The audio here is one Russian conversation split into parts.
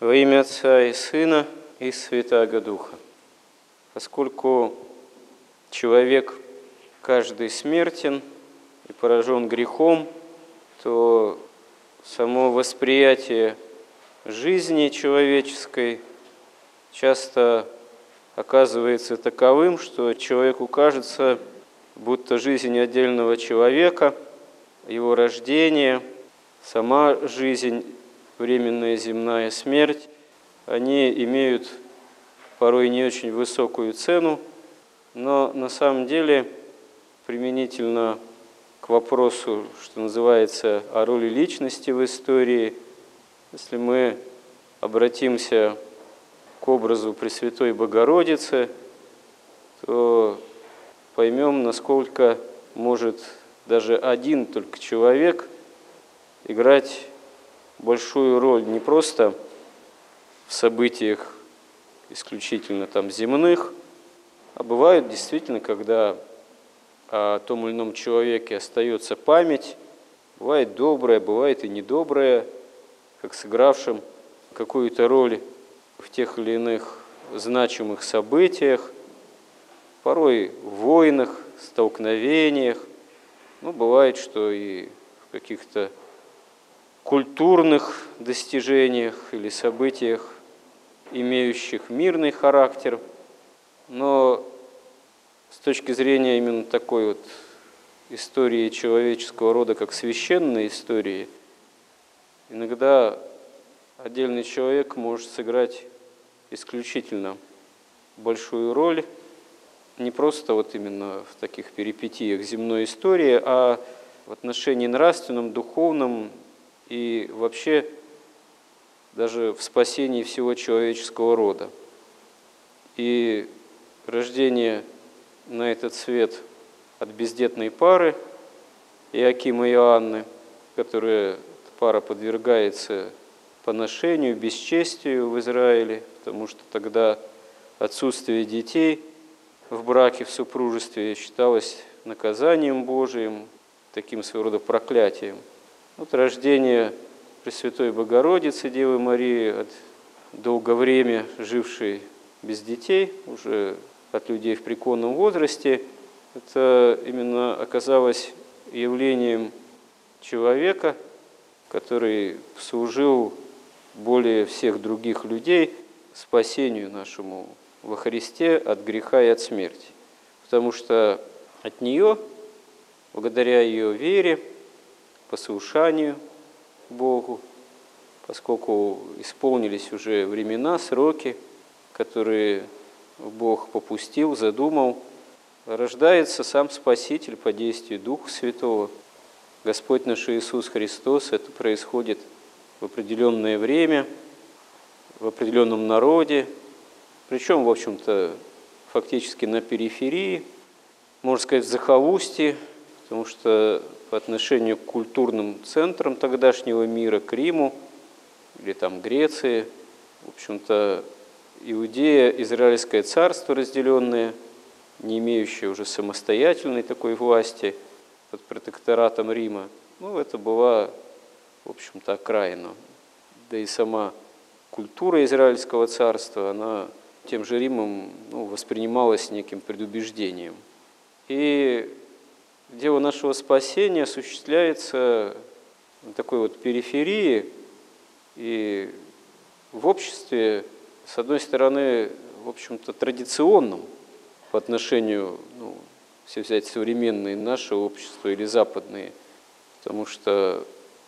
Во имя Отца и Сына и Святаго Духа. Поскольку человек каждый смертен и поражен грехом, то само восприятие жизни человеческой часто оказывается таковым, что человеку кажется, будто жизнь отдельного человека, его рождение, сама жизнь, временная земная смерть, они имеют порой не очень высокую цену, но на самом деле применительно к вопросу, что называется, о роли личности в истории, если мы обратимся к образу Пресвятой Богородицы, то поймем, насколько может даже один только человек играть большую роль не просто в событиях исключительно там земных, а бывает действительно, когда о том или ином человеке остается память, бывает добрая, бывает и недобрая, как сыгравшим какую-то роль в тех или иных значимых событиях, порой в войнах, столкновениях. Бывает, что и в каких-то культурных достижениях или событиях, имеющих мирный характер. Но с точки зрения именно такой вот истории человеческого рода, как священной истории, иногда отдельный человек может сыграть исключительно большую роль, не просто вот именно в таких перипетиях земной истории, а в отношении нравственном, духовном и вообще даже в спасении всего человеческого рода. И рождение на этот свет от бездетной пары Иоакима и Анны, которая пара подвергается поношению, бесчестию в Израиле, потому что тогда отсутствие детей в браке, в супружестве считалось наказанием Божиим, таким своего рода проклятием. Рождение Пресвятой Богородицы, Девы Марии, долгое время жившей без детей, уже от людей в преклонном возрасте, это именно оказалось явлением человека, который служил более всех других людей спасению нашему во Христе от греха и от смерти. Потому что от нее, благодаря ее вере, послушанию Богу, поскольку исполнились уже времена, сроки, которые Бог попустил, задумал, рождается сам Спаситель по действию Духа Святого. Господь наш Иисус Христос. Это происходит в определенное время, в определенном народе, причем, в общем-то, фактически на периферии, можно сказать, в захолустье, потому что по отношению к культурным центрам тогдашнего мира, к Риму или там Греции, в общем-то, Иудея, Израильское царство разделенное, не имеющее уже самостоятельной такой власти под протекторатом Рима, это была, в общем-то, окраина. Да и сама культура Израильского царства, она тем же Римом воспринималась неким предубеждением. И дело нашего спасения осуществляется на такой вот периферии и в обществе, с одной стороны, в общем-то, традиционном по отношению, если взять современные наше общество или западные, потому что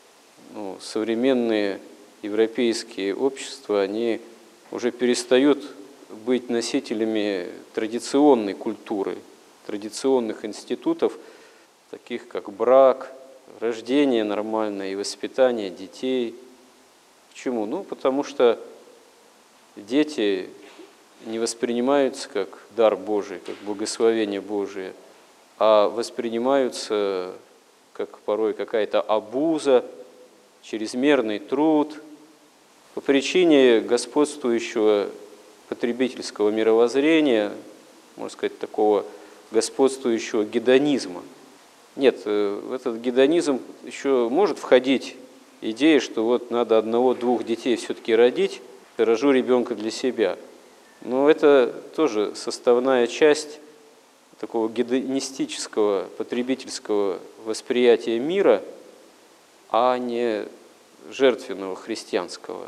современные европейские общества, они уже перестают быть носителями традиционной культуры, традиционных институтов, таких как брак, рождение нормальное и воспитание детей. Почему? Потому что дети не воспринимаются как дар Божий, как благословение Божие, а воспринимаются как порой какая-то обуза, чрезмерный труд по причине господствующего потребительского мировоззрения, можно сказать, такого господствующего гедонизма. Нет, в этот гедонизм еще может входить идея, что надо одного-двух детей все-таки родить, рожу ребенка для себя. Но это тоже составная часть такого гедонистического, потребительского восприятия мира, а не жертвенного христианского.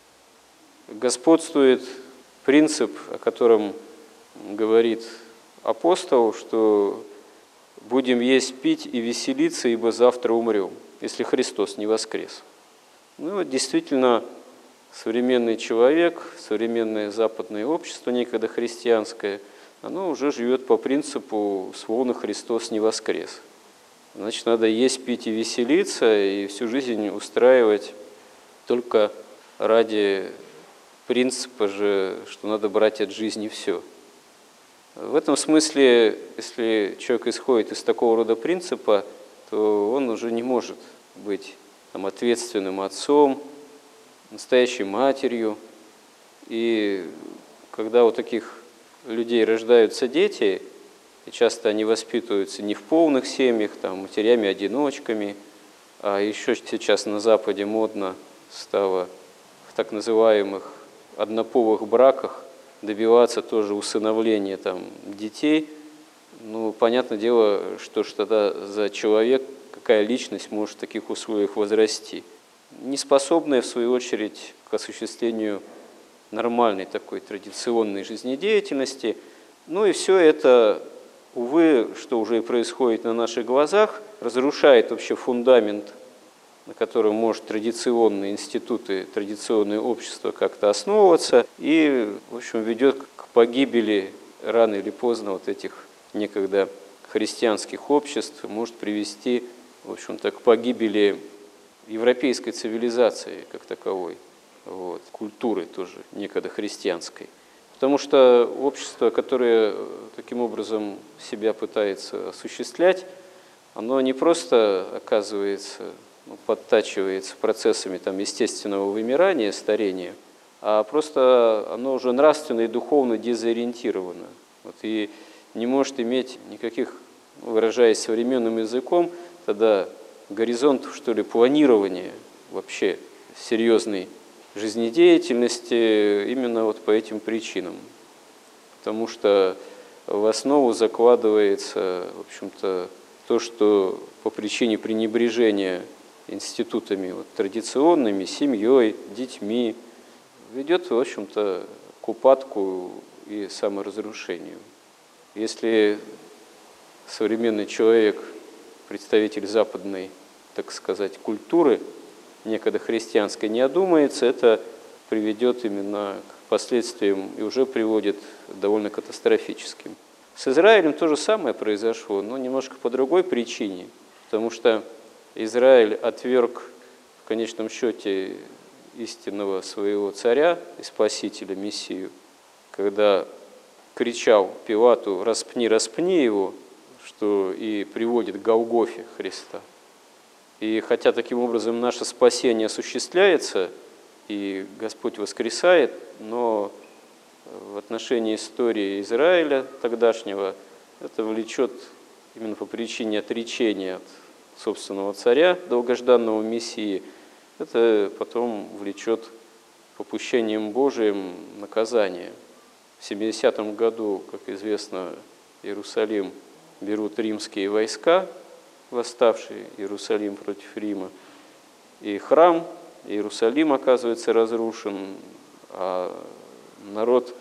Господствует принцип, о котором говорит апостол, что будем есть, пить и веселиться, ибо завтра умрем, если Христос не воскрес. Ну вот действительно, современный человек, современное западное общество, некогда христианское, оно уже живет по принципу «словно Христос не воскрес». Значит, надо есть, пить и веселиться, и всю жизнь устраивать только ради принципа же, что надо брать от жизни все. В этом смысле, если человек исходит из такого рода принципа, то он уже не может быть ответственным отцом, настоящей матерью. И когда у таких людей рождаются дети, и часто они воспитываются не в полных семьях, матерями-одиночками, а еще сейчас на Западе модно стало в так называемых однополых браках добиваться тоже усыновления детей. Ну, понятное дело, что тогда за человек, какая личность может в таких условиях возрасти, не способная, в свою очередь, к осуществлению нормальной такой традиционной жизнедеятельности. Ну и все это, увы, что уже и происходит на наших глазах, разрушает вообще фундамент, на котором может традиционные институты, традиционное общество как-то основываться, и, в общем, ведет к погибели рано или поздно вот этих некогда христианских обществ, может привести, в общем-то, к погибели европейской цивилизации как таковой, культуры тоже некогда христианской. Потому что общество, которое таким образом себя пытается осуществлять, оно не просто оказывается, подтачивается процессами естественного вымирания, старения, а просто оно уже нравственно и духовно дезориентировано. И не может иметь никаких, выражаясь современным языком, тогда горизонтов, планирования вообще серьезной жизнедеятельности именно по этим причинам. Потому что в основу закладывается, в общем-то, то, что по причине пренебрежения институтами традиционными, семьей, детьми, ведет, в общем-то, к упадку и саморазрушению. Если современный человек, представитель западной, так сказать, культуры, некогда христианской, не одумается, это приведет именно к последствиям и уже приводит довольно катастрофическим. С Израилем то же самое произошло, но немножко по другой причине, потому что Израиль отверг в конечном счете истинного своего царя и спасителя, Мессию, когда кричал Пилату «распни, распни его», что и приводит к Голгофе Христа. И хотя таким образом наше спасение осуществляется, и Господь воскресает, но в отношении истории Израиля тогдашнего это влечет именно по причине отречения от собственного царя, долгожданного Мессии, это потом влечет попущением Божиим наказание. В 70 году, как известно, Иерусалим берут римские войска, восставшие Иерусалим против Рима, и храм Иерусалим оказывается разрушен, а народ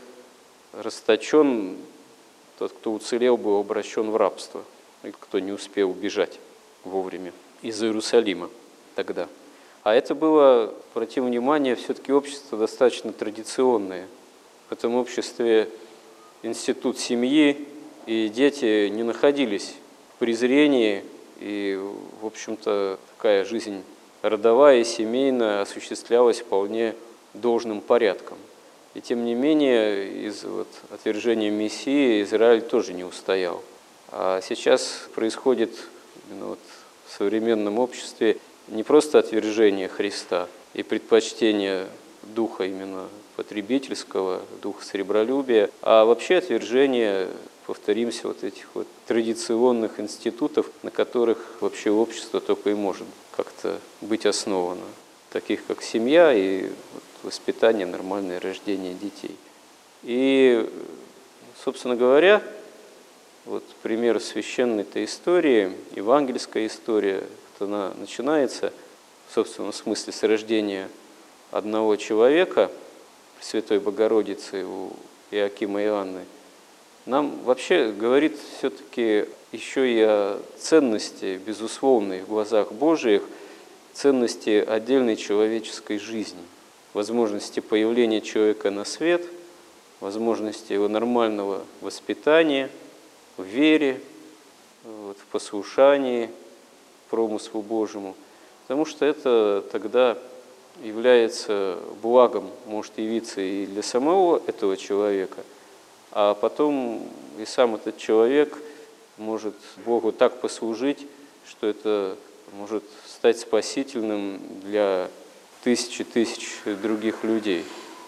расточен, тот, кто уцелел, был обращен в рабство, и кто не успел убежать вовремя из Иерусалима тогда. А это было, обратим внимание, все-таки общество достаточно традиционное. В этом обществе институт семьи и дети не находились в презрении, и, в общем-то, такая жизнь родовая и семейная осуществлялась вполне должным порядком. И тем не менее, из отвержения Мессии Израиль тоже не устоял. А сейчас происходит именно в современном обществе не просто отвержение Христа и предпочтение духа именно потребительского, духа сребролюбия, а вообще отвержение, повторимся, этих традиционных институтов, на которых вообще общество только и может как-то быть основано, таких как семья и воспитание, нормальное рождение детей. И, собственно говоря, вот пример священной-то истории, евангельская история, вот она начинается в собственном смысле с рождения одного человека, Пресвятой Богородицы у Иоакима и Анны, нам вообще говорит все-таки еще и о ценности, безусловной в глазах Божиих, ценности отдельной человеческой жизни, возможности появления человека на свет, возможности его нормального воспитания, в вере, в послушании промыслу Божьему, потому что это тогда является благом, может явиться и для самого этого человека, а потом и сам этот человек может Богу так послужить, что это может стать спасительным для тысяч других людей.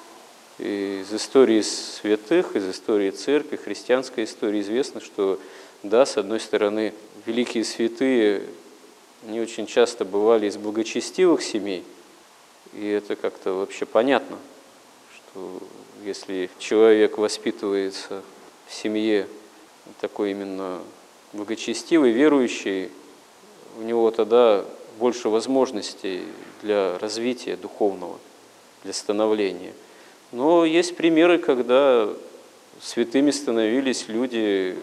И из истории святых, из истории церкви, христианской истории известно, что, да, с одной стороны, великие святые не очень часто бывали из благочестивых семей, и это как-то вообще понятно, что если человек воспитывается в семье такой именно благочестивый, верующий, у него тогда больше возможностей для развития духовного, для становления. Но есть примеры, когда святыми становились люди,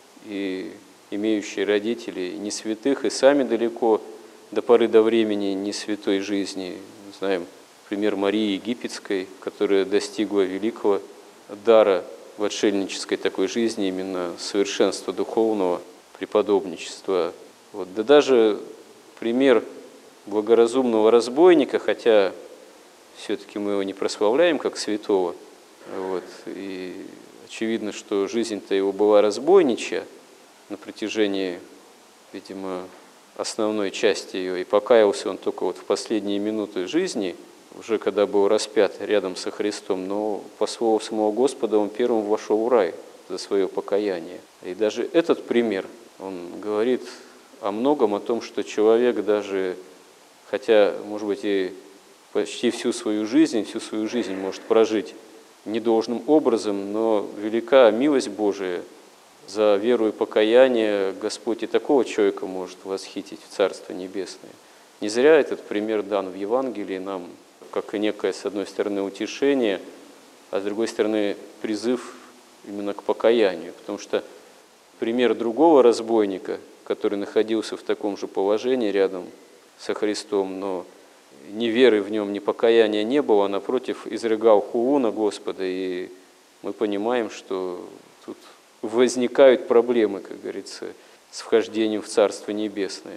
и имеющие родителей не святых, и сами далеко до поры до времени не святой жизни. Знаем пример Марии Египетской, которая достигла великого дара в отшельнической такой жизни, именно совершенства духовного, преподобничества. Вот. Да даже пример благоразумного разбойника, хотя все-таки мы его не прославляем как святого, вот, и очевидно, что жизнь-то его была разбойничья на протяжении, видимо, основной части ее, и покаялся он только вот в последние минуты жизни, уже когда был распят рядом со Христом, но по слову самого Господа он первым вошел в рай за свое покаяние. И даже этот пример, он говорит о многом, о том, что человек даже, хотя, может быть, и почти всю свою жизнь может прожить недолжным образом, но велика милость Божия. За веру и покаяние Господь и такого человека может восхитить в Царство Небесное. Не зря этот пример дан в Евангелии нам, как и некое, с одной стороны, утешение, а с другой стороны, призыв именно к покаянию. Потому что пример другого разбойника, который находился в таком же положении рядом со Христом, но ни веры в нем, ни покаяния не было, а напротив изрыгал хулу на Господа, и мы понимаем, что тут возникают проблемы, как говорится, с вхождением в Царство Небесное.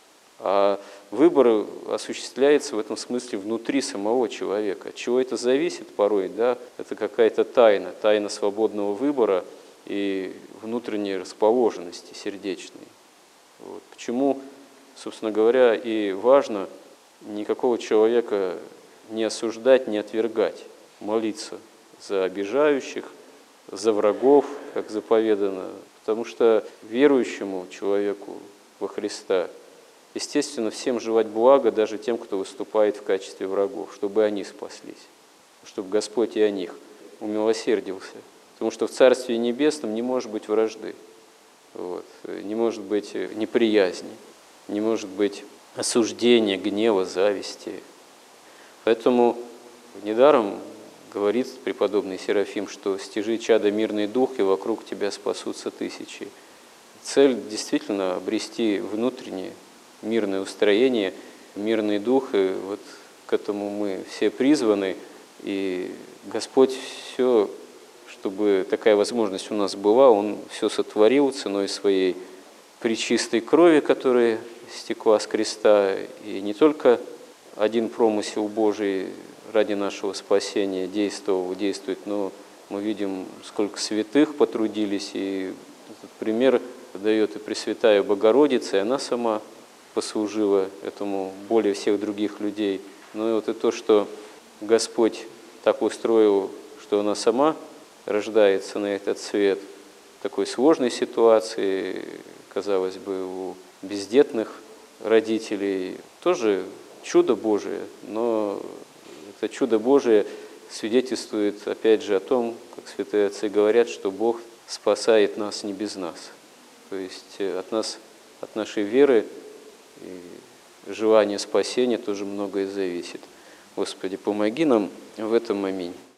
А выбор осуществляется в этом смысле внутри самого человека. От чего это зависит порой? Да? Это какая-то тайна свободного выбора и внутренней расположенности сердечной. Вот. Почему, собственно говоря, и важно никакого человека не осуждать, не отвергать, молиться за обижающих, за врагов, как заповедано, потому что верующему человеку во Христа, естественно, всем желать блага, даже тем, кто выступает в качестве врагов, чтобы они спаслись, чтобы Господь и о них умилосердился. Потому что в Царстве Небесном не может быть вражды, вот, не может быть неприязни, не может быть осуждения, гнева, зависти. Поэтому недаром говорит преподобный Серафим, что «стяжи, чадо, мирный дух, и вокруг тебя спасутся тысячи». Цель действительно обрести внутреннее мирное устроение, мирный дух, и вот к этому мы все призваны. И Господь все, чтобы такая возможность у нас была, Он все сотворил ценой своей пречистой крови, которая стекла с креста, и не только один промысел Божий ради нашего спасения действует, но мы видим, сколько святых потрудились, и этот пример дает и Пресвятая Богородица, и она сама послужила этому более всех других людей. Ну и вот и то, что Господь так устроил, что она сама рождается на этот свет в такой сложной ситуации, казалось бы, у бездетных родителей, тоже чудо Божие, но это это чудо Божие свидетельствует, опять же, о том, как святые отцы говорят, что Бог спасает нас не без нас. То есть от нас, от нашей веры и желания спасения тоже многое зависит. Господи, помоги нам в этом. Аминь.